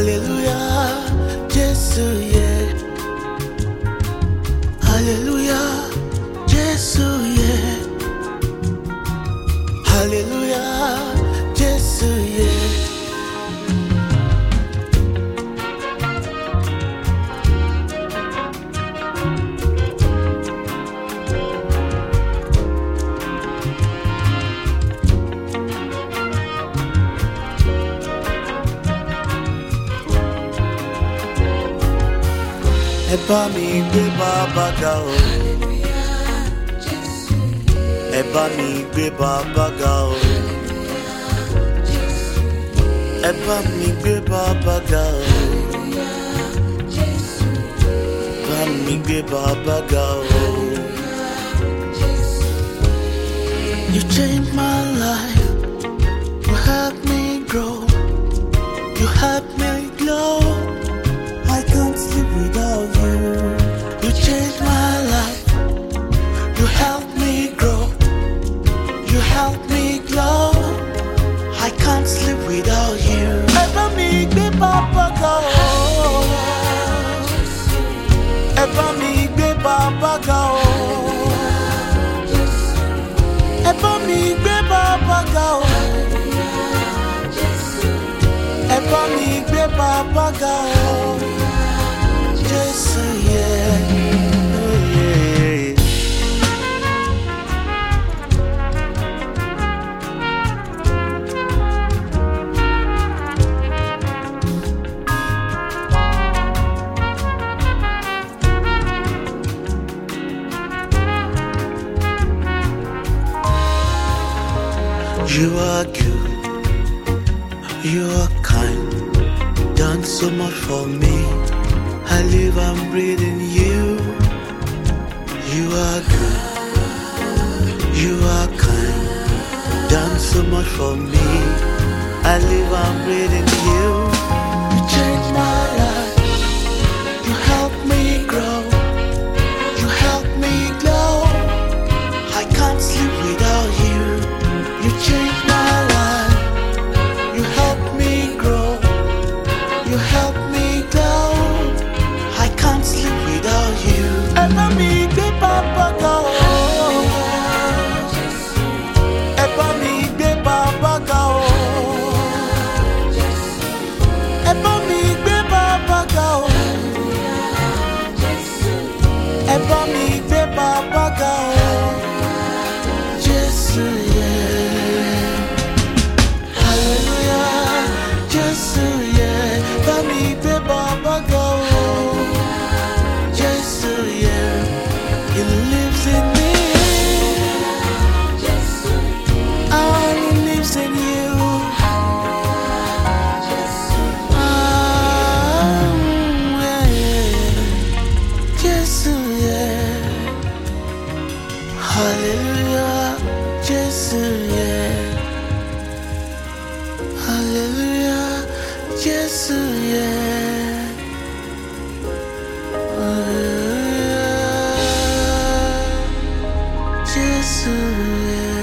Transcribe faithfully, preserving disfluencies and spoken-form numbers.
Hallelujah, Jesus, yeah. Hallelujah, Jesus, yeah. Hallelujah, Jesus, yeah. Ẹ bá mi gbé bàbá ga o. Ẹ bá mi gbé bàbá ga o. Ẹ bá mi gbé bàbá ga o. Bá mi gbé bàbá ga o. You changed my life. You helped me grow. You helped me glow. I can't sleep without you. You changed my life. You helped me grow. You helped me glow. I can't sleep without you. Ẹ bá mi gbé bàbá ga o. Ẹ bá mi gbé bàbá ga o. Ẹ bá mi gbé bàbá ga o. Ẹ bá mi gbé bàbá ga o. Jesus, yeah, oh yeah. You are good, you are kind, done so much for me. I live and breathe in you. You are good, you are kind, done so much for me. I live and breathe in you. You changed my life. You helped me grow. You helped me glow. I can't sleep without you. You changed my life. You helped me grow. You helped me glow. I can't sleep without you. Ẹ bá mi gbé bàbá ga o. Ẹ bá mi gbé bàbá ga o. Ẹ bá mi gbé bàbá ga o. Ẹ bá mi gbé bàbá ga o. Jésù, yeah. Hallelujah, Jésù, yeah. Bá mi gbé bàbá ga o. He lives in me, and He lives in you. Ah, yeah. Jesus, yeah. Hallelujah, Jesus, yeah. Hallelujah, Jesus, yeah. Hallelujah. Jesus, yeah.